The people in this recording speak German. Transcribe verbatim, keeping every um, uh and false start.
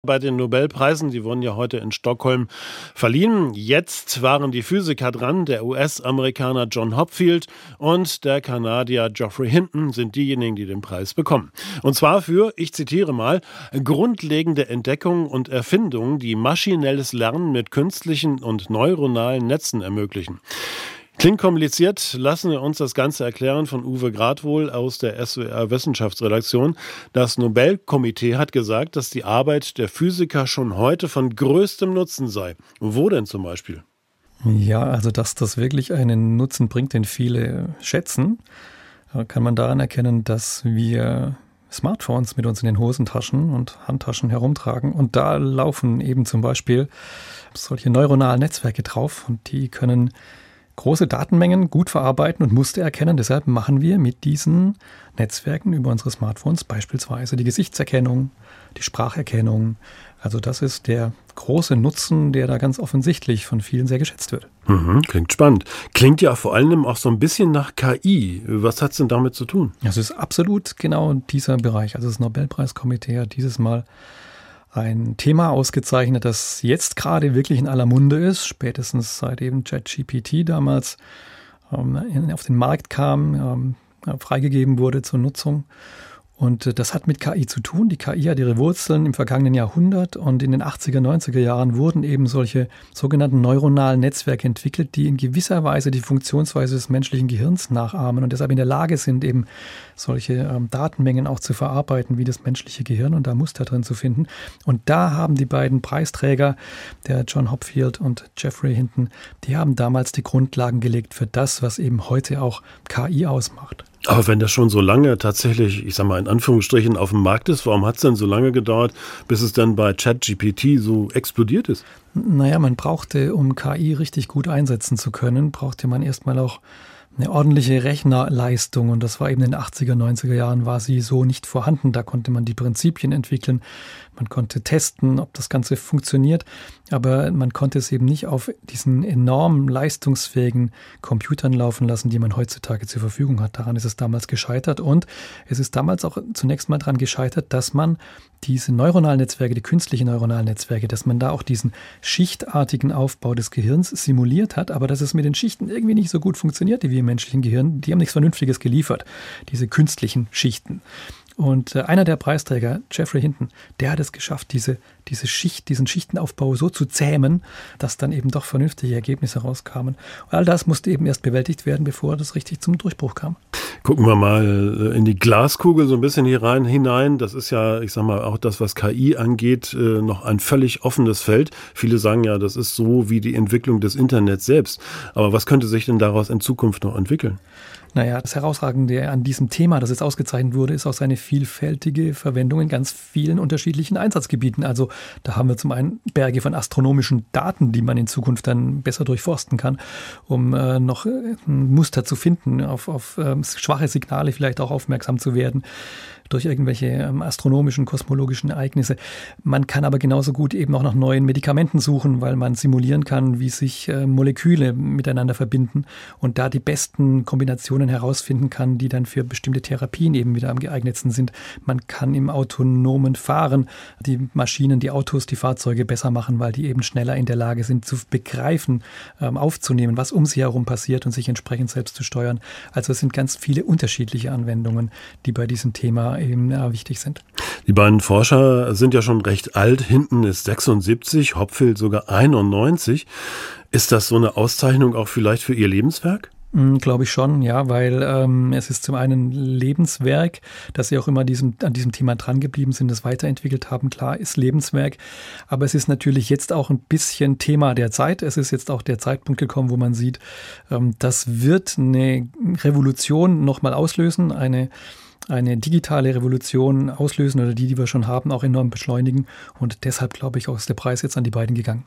Bei den Nobelpreisen, die wurden ja heute in Stockholm verliehen. Jetzt waren die Physiker dran. Der U S-Amerikaner John Hopfield und der Kanadier Geoffrey Hinton sind diejenigen, die den Preis bekommen. Und zwar für, ich zitiere mal, grundlegende Entdeckungen und Erfindungen, die maschinelles Lernen mit künstlichen und neuronalen Netzen ermöglichen. Klingt kompliziert, lassen wir uns das Ganze erklären von Uwe Gradwohl aus der S W R-Wissenschaftsredaktion. Das Nobelkomitee hat gesagt, dass die Arbeit der Physiker schon heute von größtem Nutzen sei. Wo denn zum Beispiel? Ja, also dass das wirklich einen Nutzen bringt, den viele schätzen, kann man daran erkennen, dass wir Smartphones mit uns in den Hosentaschen und Handtaschen herumtragen. Und da laufen eben zum Beispiel solche neuronalen Netzwerke drauf und die können große Datenmengen gut verarbeiten und Muster erkennen. Deshalb machen wir mit diesen Netzwerken über unsere Smartphones beispielsweise die Gesichtserkennung, die Spracherkennung. Also das ist der große Nutzen, der da ganz offensichtlich von vielen sehr geschätzt wird. Mhm, klingt spannend. Klingt ja vor allem auch so ein bisschen nach K I. Was hat es denn damit zu tun? Das ist absolut genau dieser Bereich. Also das Nobelpreiskomitee hat dieses Mal ein Thema ausgezeichnet, das jetzt gerade wirklich in aller Munde ist, spätestens seit eben ChatGPT damals ähm, in, auf den Markt kam, ähm, freigegeben wurde zur Nutzung. Und äh, das hat mit K I zu tun. Die K I hat ihre Wurzeln im vergangenen Jahrhundert und in den achtziger, neunziger Jahren wurden eben solche sogenannten neuronalen Netzwerke entwickelt, die in gewisser Weise die Funktionsweise des menschlichen Gehirns nachahmen und deshalb in der Lage sind, eben solche ähm, Datenmengen auch zu verarbeiten wie das menschliche Gehirn und da Muster drin zu finden. Und da haben die beiden Preisträger, der John Hopfield und Geoffrey Hinton, die haben damals die Grundlagen gelegt für das, was eben heute auch K I ausmacht. Aber wenn das schon so lange tatsächlich, ich sag mal in Anführungsstrichen, auf dem Markt ist, warum hat es denn so lange gedauert, bis es dann bei ChatGPT so explodiert ist? Naja, man brauchte, um K I richtig gut einsetzen zu können, brauchte man erstmal auch eine ordentliche Rechnerleistung und das war eben in den achtziger, neunziger Jahren war sie so nicht vorhanden. Da konnte man die Prinzipien entwickeln, man konnte testen, ob das Ganze funktioniert, aber man konnte es eben nicht auf diesen enorm leistungsfähigen Computern laufen lassen, die man heutzutage zur Verfügung hat. Daran ist es damals gescheitert und es ist damals auch zunächst mal daran gescheitert, dass man diese neuronalen Netzwerke, die künstlichen neuronalen Netzwerke, dass man da auch diesen schichtartigen Aufbau des Gehirns simuliert hat, aber dass es mit den Schichten irgendwie nicht so gut funktionierte wie im menschlichen Gehirn. Die haben nichts Vernünftiges geliefert, diese künstlichen Schichten. Und äh, einer der Preisträger, Geoffrey Hinton, der hat es geschafft, diese, diese Schicht, diesen Schichtenaufbau so zu zähmen, dass dann eben doch vernünftige Ergebnisse rauskamen. Und all das musste eben erst bewältigt werden, bevor das richtig zum Durchbruch kam. Gucken wir mal in die Glaskugel so ein bisschen hier rein hinein. Das ist ja, ich sag mal, auch das, was K I angeht, noch ein völlig offenes Feld. Viele sagen ja, das ist so wie die Entwicklung des Internets selbst. Aber was könnte sich denn daraus in Zukunft noch entwickeln? Naja, das Herausragende an diesem Thema, das jetzt ausgezeichnet wurde, ist auch seine vielfältige Verwendung in ganz vielen unterschiedlichen Einsatzgebieten. Also da haben wir zum einen Berge von astronomischen Daten, die man in Zukunft dann besser durchforsten kann, um äh, noch äh, ein Muster zu finden, auf, auf äh, schwache Signale vielleicht auch aufmerksam zu werden durch irgendwelche ähm, astronomischen, kosmologischen Ereignisse. Man kann aber genauso gut eben auch nach neuen Medikamenten suchen, weil man simulieren kann, wie sich äh, Moleküle miteinander verbinden und da die besten Kombinationen herausfinden kann, die dann für bestimmte Therapien eben wieder am geeignetsten sind. Man kann im autonomen Fahren die Maschinen, die Autos, die Fahrzeuge besser machen, weil die eben schneller in der Lage sind zu begreifen, ähm, aufzunehmen, was um sie herum passiert und sich entsprechend selbst zu steuern. Also es sind ganz viele unterschiedliche Anwendungen, die bei diesem Thema eben ja, wichtig sind. Die beiden Forscher sind ja schon recht alt. Hinton ist sechsundsiebzig, Hopfield sogar einundneunzig. Ist das so eine Auszeichnung auch vielleicht für ihr Lebenswerk? Mm, glaube ich schon, ja, weil ähm, es ist zum einen Lebenswerk, dass sie auch immer diesem, an diesem Thema dran geblieben sind, das weiterentwickelt haben. Klar, ist Lebenswerk, aber es ist natürlich jetzt auch ein bisschen Thema der Zeit. Es ist jetzt auch der Zeitpunkt gekommen, wo man sieht, ähm, das wird eine Revolution nochmal auslösen, eine eine digitale Revolution auslösen oder die, die wir schon haben, auch enorm beschleunigen. Und deshalb, glaube ich, auch ist der Preis jetzt an die beiden gegangen.